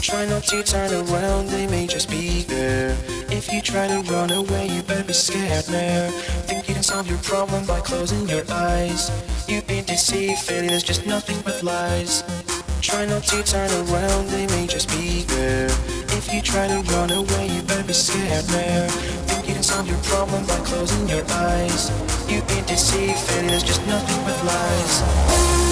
Try not to turn around, they may just be there. If you try to run away, you better be scared now. Think you can solve your problem by closing your eyes. You've been deceived, failure's just nothing but lies. Try not to turn around, they may just be there. If you try to run away, you better be scared now. Think you can solve your problem by closing your eyes. You've been deceived, failure's just nothing but lies.